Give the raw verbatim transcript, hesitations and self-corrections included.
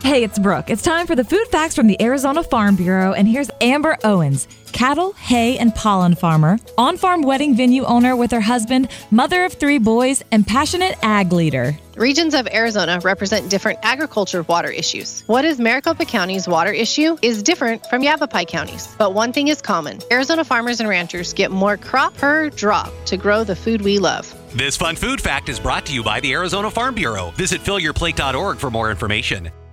Hey, it's Brooke. It's time for the food facts from the Arizona Farm Bureau, and here's Amber Owens, cattle, hay, and pollen farmer, on-farm wedding venue owner with her husband, mother of three boys, and passionate ag leader. Regions of Arizona represent different agriculture water issues. What is Maricopa County's water issue is different from Yavapai County's, but one thing is common. Arizona farmers and ranchers get more crop per drop to grow the food we love. This fun food fact is brought to you by the Arizona Farm Bureau. Visit fill your plate dot org for more information.